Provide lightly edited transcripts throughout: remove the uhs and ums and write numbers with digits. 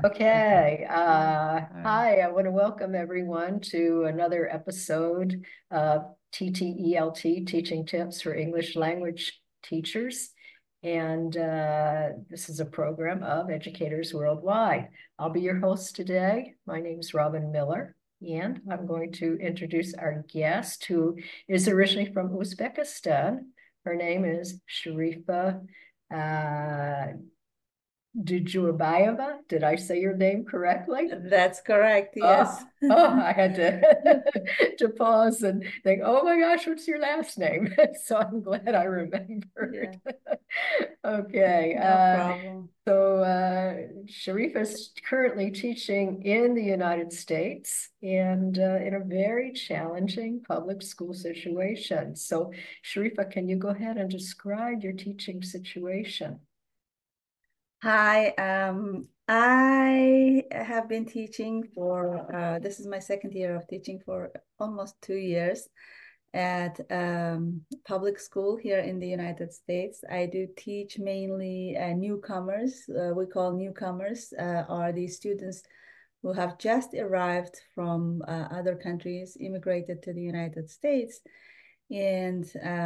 Okay. All right. Hi, I want to welcome everyone to another episode of TTELT, Teaching Tips for English Language Teachers. And this is a program of educators worldwide. I'll be your host today. My name is Robin Miller, and I'm going to introduce our guest, who is originally from Uzbekistan. Her name is Sharifa Dujurbayeva. Did I say your name correctly? That's correct. Oh, Yes. I had to to pause and think, oh my gosh, what's your last name? So I'm glad I Yeah, remembered. Okay. no problem. Sharif is currently teaching in the United States and in a very challenging public school situation. So, Sharifa, can you go ahead and describe your teaching situation? Hi, I have been teaching for, this is my second year of teaching for almost 2 years at public school here in the United States. I do teach mainly newcomers. We call newcomers are the students who have just arrived from other countries, immigrated to the United States, and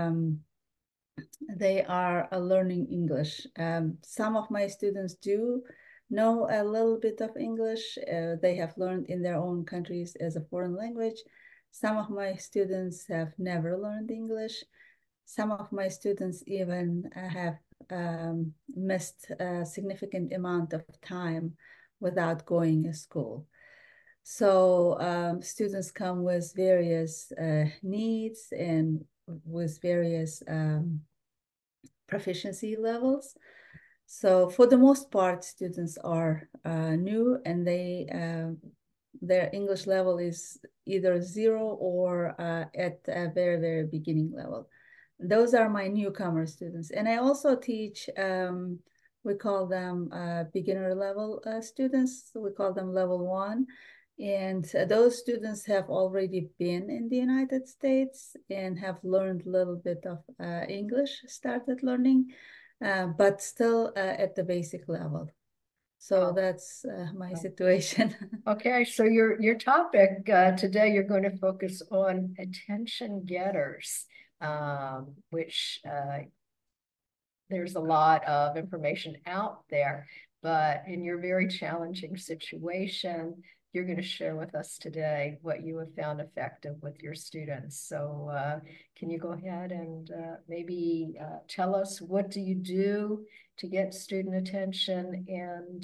they are learning English. Some of my students do know a little bit of English. They have learned in their own countries as a foreign language. Some of my students have never learned English. Some of my students even have missed a significant amount of time without going to school. So students come with various needs and with various proficiency levels. So for the most part, students are new and their English level is either zero or at a very, very beginning level. Those are my newcomer students. And I also teach, we call them beginner level students. So we call them level one. And those students have already been in the United States and have learned a little bit of English, started learning, but still at the basic level. So Oh, that's my situation. okay, so your topic today, you're going to focus on attention getters, which there's a lot of information out there, but in your very challenging situation, you're going to share with us today what you have found effective with your students. So can you go ahead and maybe tell us, what do you do to get student attention, and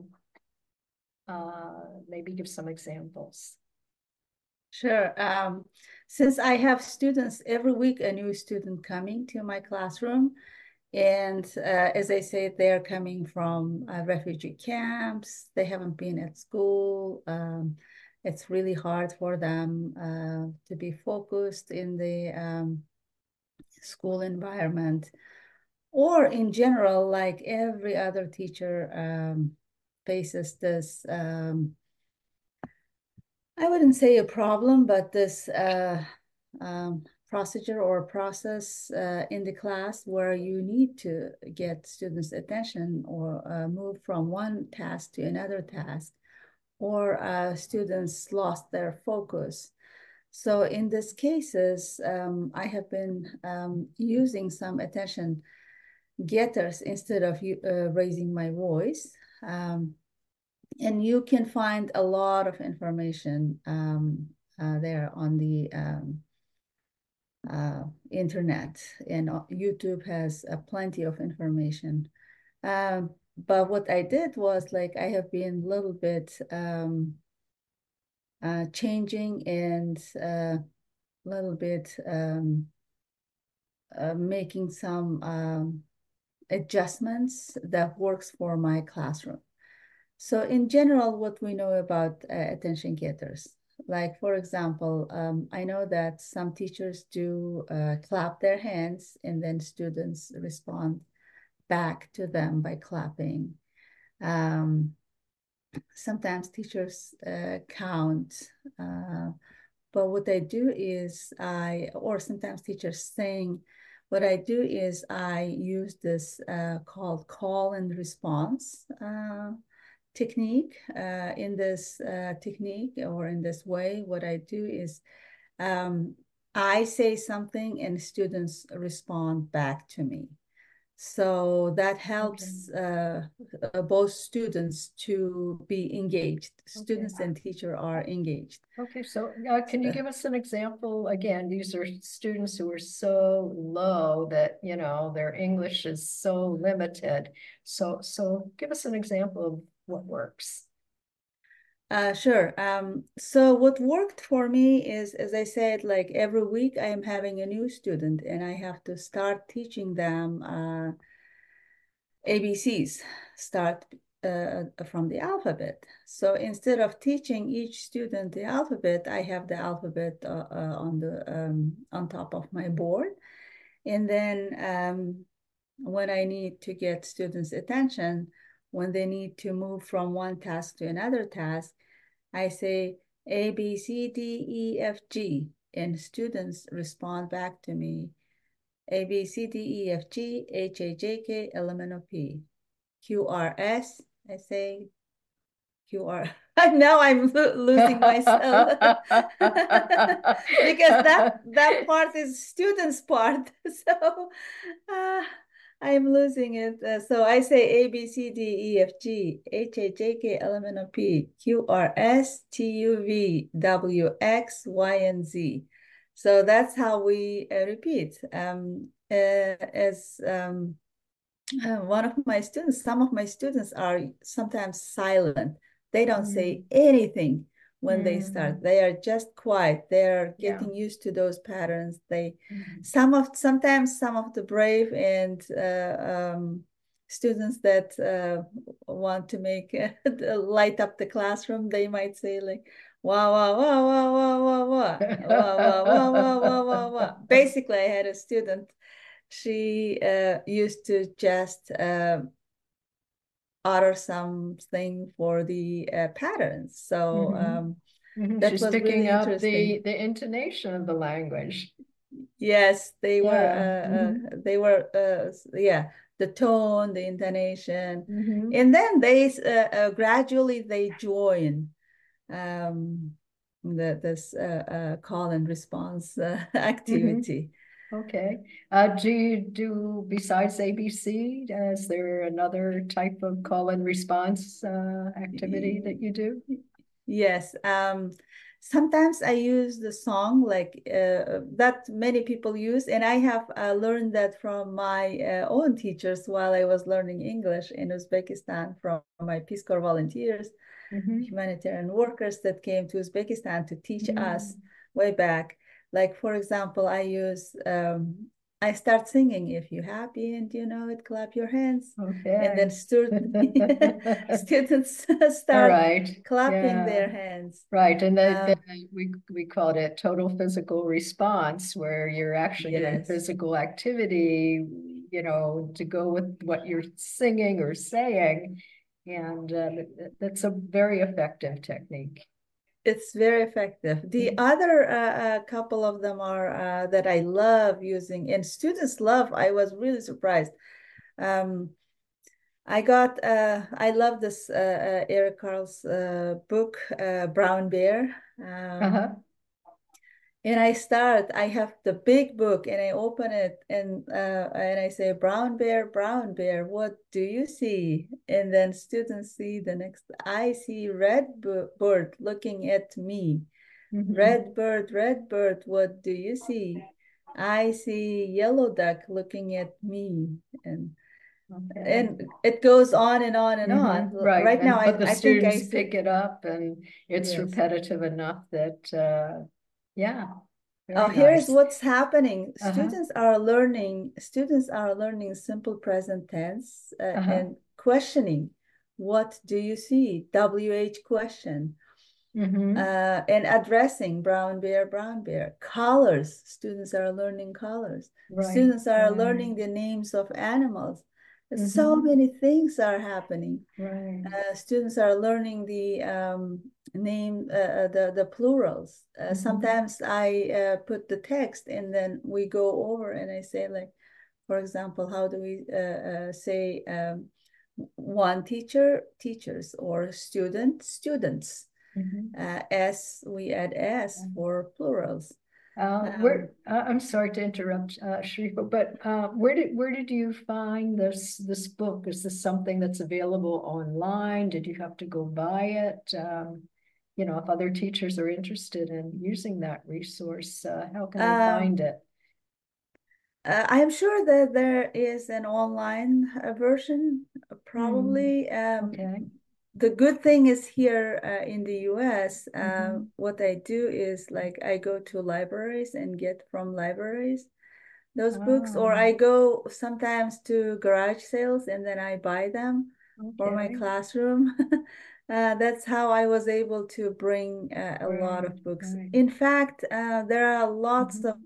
maybe give some examples? Sure. Since I have students every week, a new student coming to my classroom, and as I said, they're coming from refugee camps. They haven't been at school. It's really hard for them to be focused in the school environment, or in general, like every other teacher faces this. I wouldn't say a problem, but this procedure or process in the class where you need to get students' attention or move from one task to another task, or students lost their focus. So in these cases, I have been using some attention getters instead of raising my voice. And you can find a lot of information there on the internet, and YouTube has plenty of information. But what I did was, like, I have been a little bit changing and a little bit making some adjustments that works for my classroom. So in general, what we know about attention getters, like for example, I know that some teachers do clap their hands and then students respond back to them by clapping. Um, Sometimes teachers count, but what I do is or sometimes teachers sing. What I do is I use this called call and response technique. In this technique or in this way, what I do is I say something and students respond back to me. So that helps both students to be engaged. Students and teacher are engaged. Okay, so can you give us an example? Again, these are students who are so low that, you know, their English is so limited. So give us an example of what works. Sure. So what worked for me is, as I said, like every week I am having a new student and I have to start teaching them ABCs, start from the alphabet. So instead of teaching each student the alphabet, I have the alphabet on top of my board. And then when I need to get students' attention, when they need to move from one task to another task, I say A, B, C, D, E, F, G, and students respond back to me. A, B, C, D, E, F, G, H, A, J, K, L, M, N, O, P. Q, R, S, I say Q, R. Now I'm losing myself. Because that part is students' part. So I'm losing it. So I say A, B, C, D, E, F, G, H, A, J, K, L, M, N, O, P, Q, R, S, T, U, V, W, X, Y, and Z. So that's how we repeat. As one of my students, some of my students are sometimes silent. They don't say anything when they start. They are just quiet. They're getting used to those patterns. Sometimes some of the brave and students that want to make light up the classroom, they might say like, wow, wow, wow, wow, wow, wow, wow, wow, wow, wow, wow, wow, wow, wow. Basically, I had a student. She used to just utter something for the patterns. So that She's was picking really up interesting. the intonation of the language. Yes, they Yeah. were, yeah, the tone, the intonation. Mm-hmm. And then they gradually they join this call and response activity. Okay. Do you do, besides ABC, is there another type of call and response activity that you do? Yes. Sometimes I use the song like that many people use, and I have learned that from my own teachers while I was learning English in Uzbekistan from my Peace Corps volunteers, humanitarian workers that came to Uzbekistan to teach us way back. Like, for example, I start singing, if you're happy and you know it, clap your hands. Okay. And then students All start right. clapping Yeah. their hands. Right. And then we called it total physical response, where you're actually doing Yes. physical activity, you know, to go with what you're singing or saying. And that's a very effective technique. It's very effective. The other couple of them are that I love using, and students love. I was really surprised. I love this Eric Carle's book, Brown Bear. And I have the big book and I open it and I say, brown bear, what do you see? And then students see the next, I see red bird looking at me. Red bird, what do you see? I see yellow duck looking at me. And it goes on and on and on. Right. Right now, But the I think I students see. pick it up and it's Yes. repetitive enough that, yeah, Oh, very here's nice. what's happening. Students are learning simple present tense and questioning. What do you see? WH question. And addressing brown bear. Colors. Students are learning colors. Right. Students are learning the names of animals. So many things are happening. Right. Students are learning the the plurals. Sometimes I put the text and then we go over and I say like, for example, how do we say one teacher, teachers, or student, students. S, we add S for plurals. I'm sorry to interrupt, Sharifa, but where did you find this book? Is this something that's available online? Did you have to go buy it? You know, if other teachers are interested in using that resource, how can they find it? I'm sure that there is an online version, probably. Okay. The good thing is here in the US, what I do is like I go to libraries and get from libraries those books, or I go sometimes to garage sales and then I buy them for my classroom. That's how I was able to bring a lot of books. In fact, there are lots of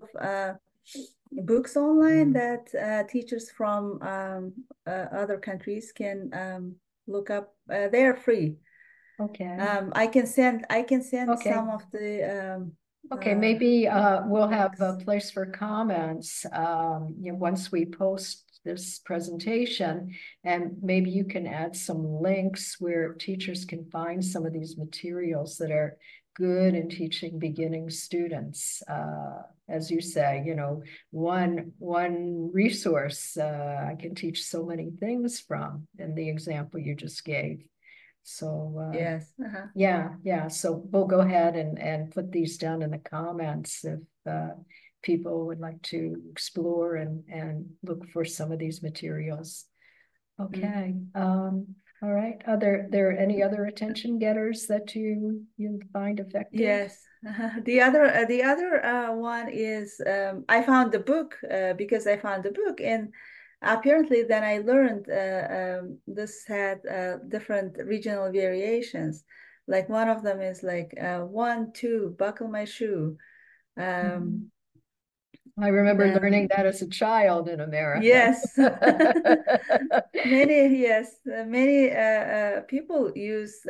books online that teachers from other countries can look up. They're free. Okay. I can send some of the okay, maybe we'll have a place for comments you know, once we post this presentation, and maybe you can add some links where teachers can find some of these materials that are good in teaching beginning students. As you say, you know, one resource I can teach so many things from in the example you just gave. So yes. yeah. So we'll go ahead and put these down in the comments if people would like to explore and look for some of these materials. Okay. All right. Are there any other attention getters that you find effective? Yes. The other one is I found the book because I found the book, and apparently then I learned this had different regional variations. Like one of them is like 1, 2, buckle my shoe. I remember learning that as a child in America. Yes. Many people use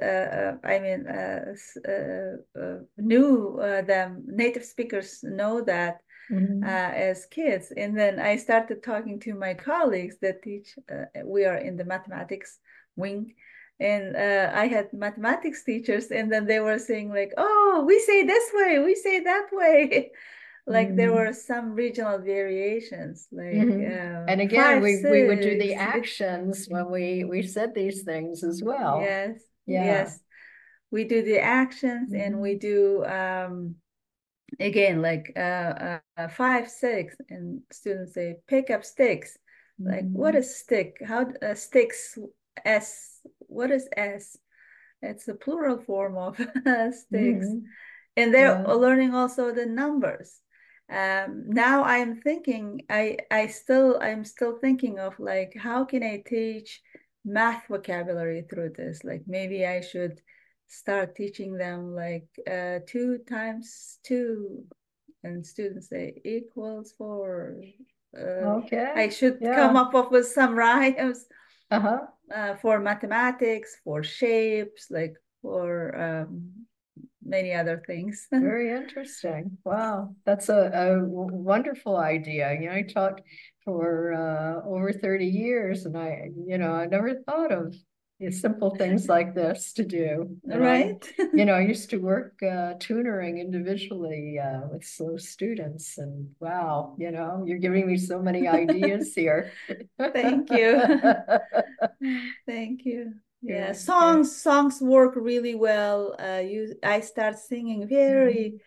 knew them, native speakers know that as kids. And then I started talking to my colleagues that teach, we are in the mathematics wing, and I had mathematics teachers, and then they were saying like, oh, we say this way, we say that way. Like there were some regional variations, like and again, 5, we would do the 6. actions when we said these things as well. Yes, yeah. Yes, we do the actions, and we do again like 5, 6, and students say pick up sticks. Like what is stick? How sticks? S. What is S? It's the plural form of sticks. And they're learning also the numbers. Now I'm thinking, I'm still thinking of like, how can I teach math vocabulary through this? Like maybe I should start teaching them like 2 times 2, and students say equals 4. Okay. I should come up with some rhymes Uh-huh. For mathematics, for shapes, like for many other things. Very interesting. Wow, that's a wonderful idea. You know, I taught for over 30 years, and I never thought of the simple things like this to do. And Right. I used to work tutoring individually with slow students, and wow, you're giving me so many ideas here. Thank you. Thank you. Yeah, songs work really well. I start singing very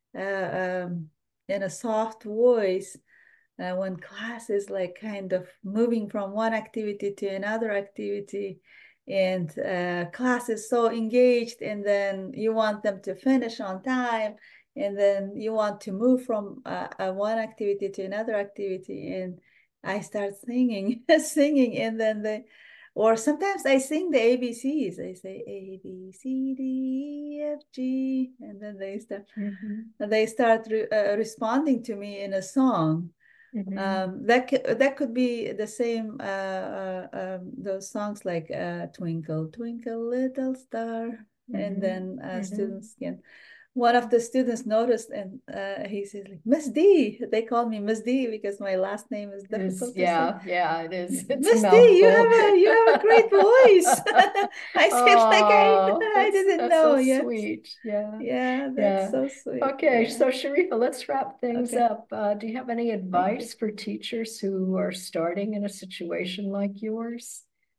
in a soft voice when class is like kind of moving from one activity to another activity, and class is so engaged, and then you want them to finish on time, and then you want to move from one activity to another activity, and I start singing singing, and then or sometimes I sing the ABCs. I say A, B, C, D, E, F, G, and then they start responding to me in a song. That could be the same those songs like Twinkle Twinkle Little Star, and then students can one of the students noticed, and he says, like, Miss D. They call me Miss D because my last name is difficult to say. Yeah, it is. It's a Miss D, you mouthful. have a great voice. I said, like, Oh, I didn't that's so know yet. sweet. Yeah, Yeah, that's yeah. so sweet. Okay, Yeah. so Sharifa, let's wrap things Okay. up. Do you have any Thank you. advice for teachers who are starting in a situation like yours?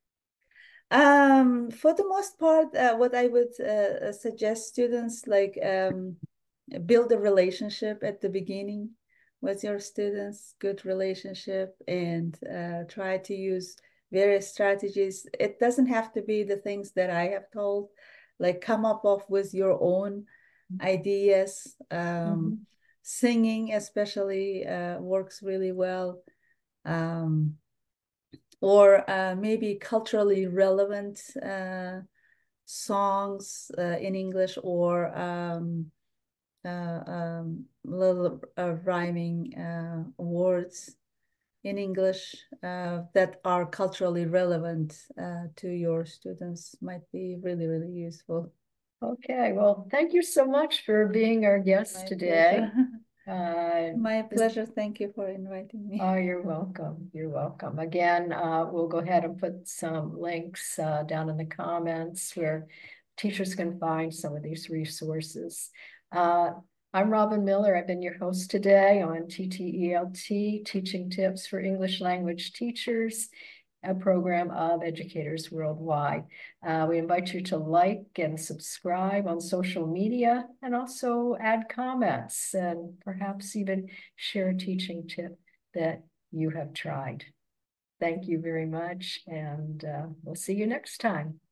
For the most part, what I would suggest students, like, build a relationship at the beginning with your students, good relationship, and try to use various strategies. It doesn't have to be the things that I have told, like come up with your own ideas. Mhm. Singing especially works really well. Or maybe culturally relevant songs in English, or little rhyming words in English that are culturally relevant to your students might be really, really useful. Okay, well, thank you so much for being our guest My today. pleasure. Uh, My this- pleasure. Thank you for inviting me. oh, you're welcome. You're welcome. Again, we'll go ahead and put some links down in the comments where teachers can find some of these resources. Uh, I'm Robin Miller. I've been your host today on TTELT, Teaching Tips for English Language Teachers, a program of educators worldwide. We invite you to like and subscribe on social media, and also add comments and perhaps even share a teaching tip that you have tried. Thank you very much, and we'll see you next time.